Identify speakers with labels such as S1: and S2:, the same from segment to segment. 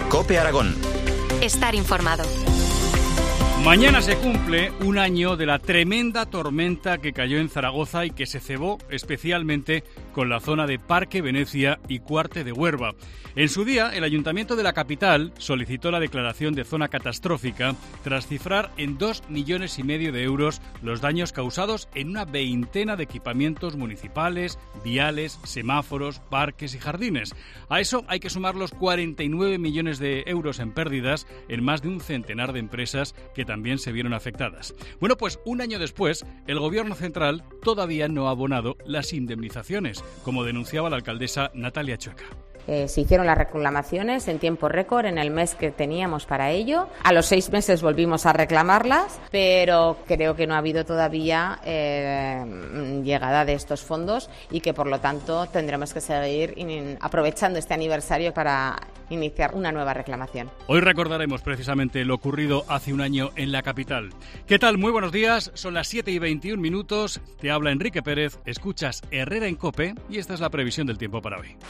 S1: COPE Aragón.
S2: Estar informado.
S3: Mañana se cumple un año de la tremenda tormenta que cayó en Zaragoza y que se cebó especialmente con la zona de Parque Venecia y Cuarte de Huerva. En su día, el Ayuntamiento de la capital solicitó la declaración de zona catastrófica tras cifrar en 2,5 millones de euros los daños causados en una veintena de equipamientos municipales, viales, semáforos, parques y jardines. A eso hay que sumar los 49 millones de euros en pérdidas en más de un centenar de empresas que también se vieron afectadas. Bueno, pues un año después, el Gobierno central todavía no ha abonado las indemnizaciones, como denunciaba la alcaldesa Natalia Chueca.
S4: Se hicieron las reclamaciones en tiempo récord, en el mes que teníamos para ello. A los 6 meses volvimos a reclamarlas, pero creo que no ha habido todavía llegada de estos fondos y que, por lo tanto, tendremos que seguir aprovechando este aniversario para iniciar una nueva reclamación.
S3: Hoy recordaremos precisamente lo ocurrido hace un año en la capital. ¿Qué tal? Muy buenos días. Son las 7:21. Te habla Enrique Pérez. Escuchas Herrera en COPE y esta es la previsión del tiempo para hoy.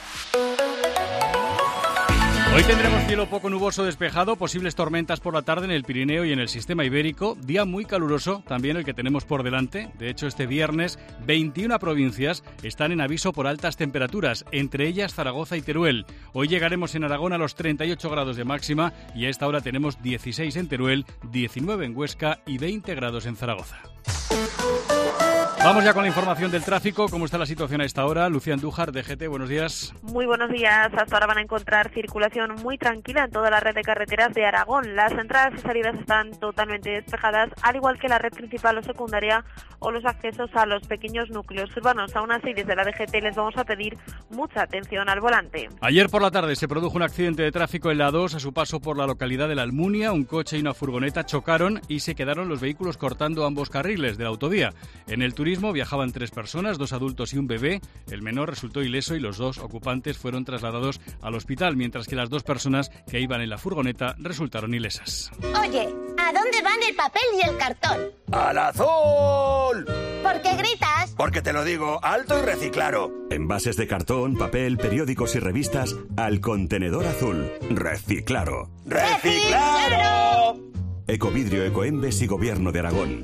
S3: Hoy tendremos cielo poco nuboso despejado, posibles tormentas por la tarde en el Pirineo y en el sistema ibérico. Día muy caluroso, también el que tenemos por delante. De hecho, este viernes, 21 provincias están en aviso por altas temperaturas, entre ellas Zaragoza y Teruel. Hoy llegaremos en Aragón a los 38 grados de máxima y a esta hora tenemos 16 en Teruel, 19 en Huesca y 20 grados en Zaragoza. Vamos ya con la información del tráfico. ¿Cómo está la situación a esta hora? Lucía Andújar, DGT, buenos días.
S5: Muy buenos días. Hasta ahora van a encontrar circulación muy tranquila en toda la red de carreteras de Aragón. Las entradas y salidas están totalmente despejadas, al igual que la red principal o secundaria o los accesos a los pequeños núcleos urbanos. Aún así, desde la DGT les vamos a pedir mucha atención al volante.
S3: Ayer por la tarde se produjo un accidente de tráfico en la A2 a su paso por la localidad de La Almunia. Un coche y una furgoneta chocaron y se quedaron los vehículos cortando ambos carriles de la autovía. En el turismo viajaban 3 personas, 2 adultos y un bebé. El menor resultó ileso y los 2 ocupantes fueron trasladados al hospital, mientras que las 2 personas que iban en la furgoneta resultaron ilesas.
S6: Oye, ¿a dónde van el papel y el cartón?
S7: ¡Al azul!
S6: ¿Por qué gritas?
S7: Porque te lo digo alto y reciclaro.
S8: Envases de cartón, papel, periódicos y revistas al contenedor azul. Reciclaro.
S7: ¡Reciclaro!
S8: Ecovidrio, Ecoembes y Gobierno de Aragón.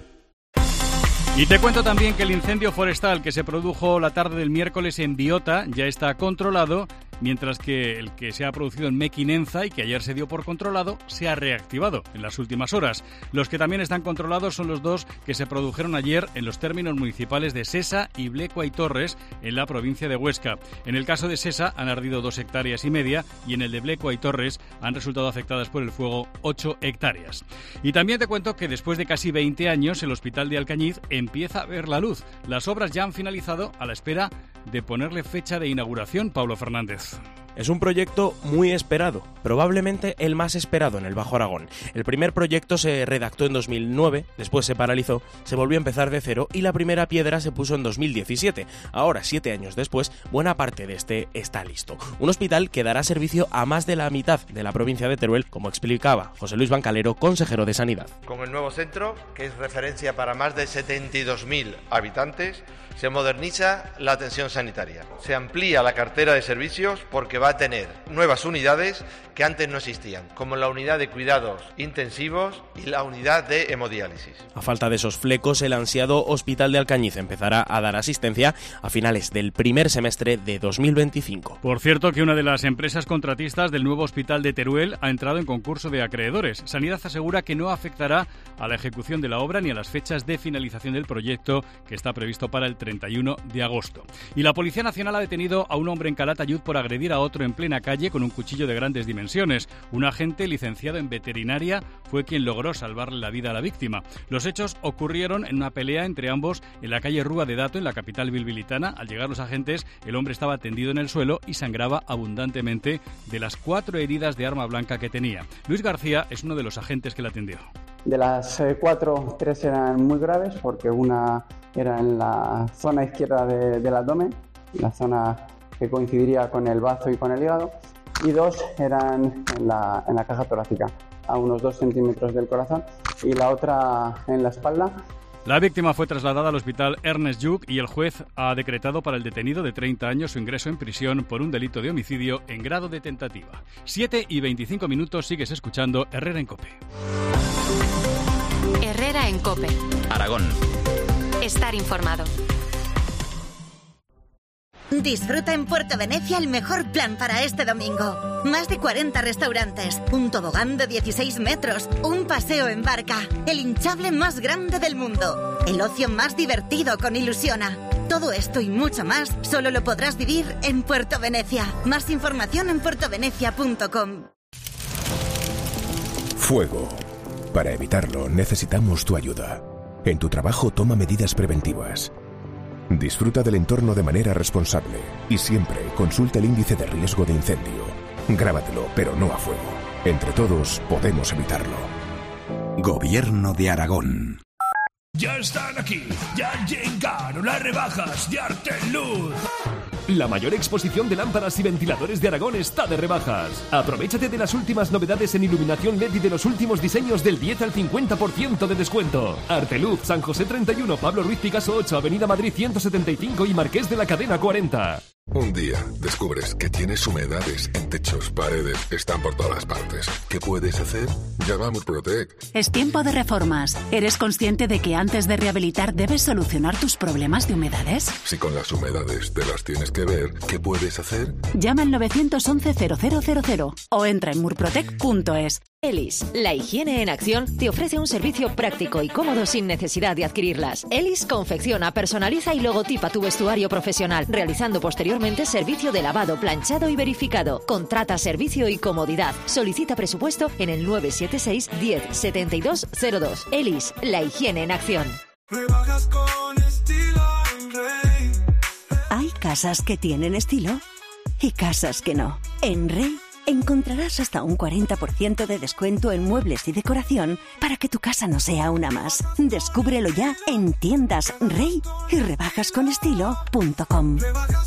S3: Y te cuento también que el incendio forestal que se produjo la tarde del miércoles en Biota ya está controlado, mientras que el que se ha producido en Mequinenza y que ayer se dio por controlado se ha reactivado en las últimas horas. Los que también están controlados son los 2 que se produjeron ayer en los términos municipales de Sesa y Blecua y Torres en la provincia de Huesca. En el caso de Sesa han ardido 2,5 hectáreas y en el de Blecua y Torres han resultado afectadas por el fuego 8 hectáreas. Y también te cuento que después de casi 20 años el Hospital de Alcañiz empieza a ver la luz. Las obras ya han finalizado a la espera de ponerle fecha de inauguración. Pablo Fernández.
S9: Es un proyecto muy esperado, probablemente el más esperado en el Bajo Aragón. El primer proyecto se redactó en 2009, después se paralizó, se volvió a empezar de cero y la primera piedra se puso en 2017. Ahora, 7 años después, buena parte de este está listo. Un hospital que dará servicio a más de la mitad de la provincia de Teruel, como explicaba José Luis Bancalero, consejero de Sanidad.
S10: Con el nuevo centro, que es referencia para más de 72.000 habitantes, se moderniza la atención sanitaria. Se amplía la cartera de servicios porque va a tener nuevas unidades que antes no existían, como la unidad de cuidados intensivos y la unidad de hemodiálisis.
S9: A falta de esos flecos, el ansiado Hospital de Alcañiz empezará a dar asistencia a finales del primer semestre de 2025.
S3: Por cierto, que una de las empresas contratistas del nuevo hospital de Teruel ha entrado en concurso de acreedores. Sanidad asegura que no afectará a la ejecución de la obra ni a las fechas de finalización del proyecto, que está previsto para el 31 de agosto. Y la Policía Nacional ha detenido a un hombre en Calatayud por agredir a otro en plena calle con un cuchillo de grandes dimensiones. Un agente licenciado en veterinaria fue quien logró salvarle la vida a la víctima. Los hechos ocurrieron en una pelea entre ambos en la calle Rúa de Dato, en la capital bilbilitana. Al llegar los agentes, el hombre estaba tendido en el suelo y sangraba abundantemente de las 4 heridas de arma blanca que tenía. Luis García es uno de los agentes que la atendió.
S11: De las 4, 3 eran muy graves porque una era en la zona izquierda del abdomen, la zona que coincidiría con el bazo y con el hígado, y 2 eran en la caja torácica, a unos 2 centímetros del corazón, y la otra en la espalda,
S3: La víctima fue trasladada al hospital Ernest Lluch y el juez ha decretado para el detenido de 30 años su ingreso en prisión por un delito de homicidio en grado de tentativa. 7:25, sigues escuchando Herrera en COPE.
S2: Herrera en COPE.
S1: Aragón.
S2: Estar informado.
S12: Disfruta en Puerto Venecia el mejor plan para este domingo. Más de 40 restaurantes, un tobogán de 16 metros, un paseo en barca, el hinchable más grande del mundo, el ocio más divertido con Ilusiona. Todo esto y mucho más solo lo podrás vivir en Puerto Venecia. Más información en puertovenecia.com.
S13: Fuego. Para evitarlo necesitamos tu ayuda. En tu trabajo toma medidas preventivas. Disfruta del entorno de manera responsable y siempre consulta el índice de riesgo de incendio. Grábatelo, pero no a fuego. Entre todos podemos evitarlo.
S8: Gobierno de Aragón.
S14: Ya están aquí, ya llegaron las rebajas de Arteluz. La mayor exposición de lámparas y ventiladores de Aragón está de rebajas. Aprovéchate de las últimas novedades en iluminación LED y de los últimos diseños del 10 al 50% de descuento. Arteluz, San José 31, Pablo Ruiz Picasso 8, Avenida Madrid 175 y Marqués de la Cadena 40.
S15: Un día descubres que tienes humedades en techos, paredes, están por todas partes. ¿Qué puedes hacer? Llama a Murprotec.
S16: Es tiempo de reformas. ¿Eres consciente de que antes de rehabilitar debes solucionar tus problemas de humedades?
S15: Si con las humedades te las tienes que ver, ¿qué puedes hacer?
S16: Llama al 911-0000 o entra en murprotec.es.
S17: Elis, la higiene en acción, te ofrece un servicio práctico y cómodo sin necesidad de adquirirlas. Elis confecciona, personaliza y logotipa tu vestuario profesional, realizando posteriormente servicio de lavado, planchado y verificado. Contrata servicio y comodidad. Solicita presupuesto en el 976 10 72 02. Elis, la higiene en acción.
S16: Hay casas que tienen estilo y casas que no. En Rey encontrarás hasta un 40% de descuento en muebles y decoración para que tu casa no sea una más. Descúbrelo ya en tiendas Rey y rebajasconestilo.com.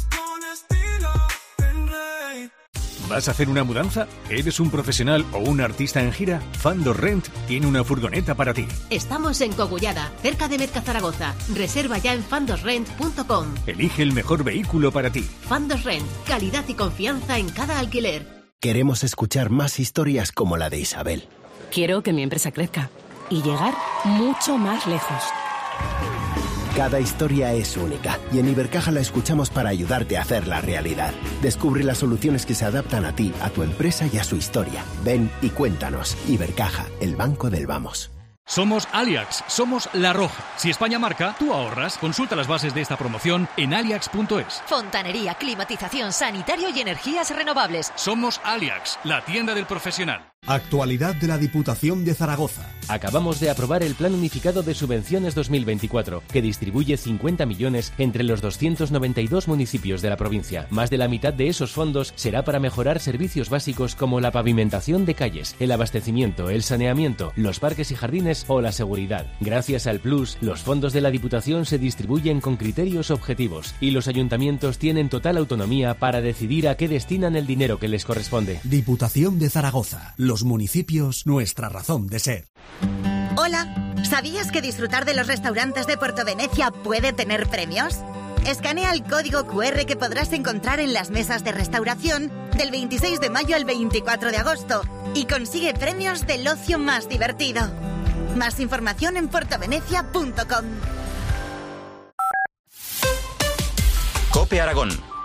S18: ¿Vas a hacer una mudanza? ¿Eres un profesional o un artista en gira? Fandos Rent tiene una furgoneta para ti.
S19: Estamos en Cogullada, cerca de Merca Zaragoza. Reserva ya en fandosrent.com.
S18: Elige el mejor vehículo para ti.
S19: Fandos Rent, calidad y confianza en cada alquiler.
S20: Queremos escuchar más historias como la de Isabel.
S21: Quiero que mi empresa crezca y llegar mucho más lejos.
S20: Cada historia es única y en Ibercaja la escuchamos para ayudarte a hacerla realidad. Descubre las soluciones que se adaptan a ti, a tu empresa y a su historia. Ven y cuéntanos. Ibercaja, el banco del vamos.
S3: Somos Aliax, somos La Roja. Si España marca, tú ahorras. Consulta las bases de esta promoción en aliax.es.
S17: Fontanería, climatización, sanitario y energías renovables.
S3: Somos Aliax, la tienda del profesional.
S22: Actualidad de la Diputación de Zaragoza.
S23: Acabamos de aprobar el Plan Unificado de Subvenciones 2024, que distribuye 50 millones entre los 292 municipios de la provincia. Más de la mitad de esos fondos será para mejorar servicios básicos como la pavimentación de calles, el abastecimiento, el saneamiento, los parques y jardines o la seguridad. Gracias al Plus, los fondos de la Diputación se distribuyen con criterios objetivos y los ayuntamientos tienen total autonomía para decidir a qué destinan el dinero que les corresponde.
S22: Diputación de Zaragoza. Los municipios, nuestra razón de ser.
S12: Hola, ¿sabías que disfrutar de los restaurantes de Puerto Venecia puede tener premios? Escanea el código QR que podrás encontrar en las mesas de restauración del 26 de mayo al 24 de agosto y consigue premios del ocio más divertido. Más información en puertovenecia.com.
S1: COPE Aragón.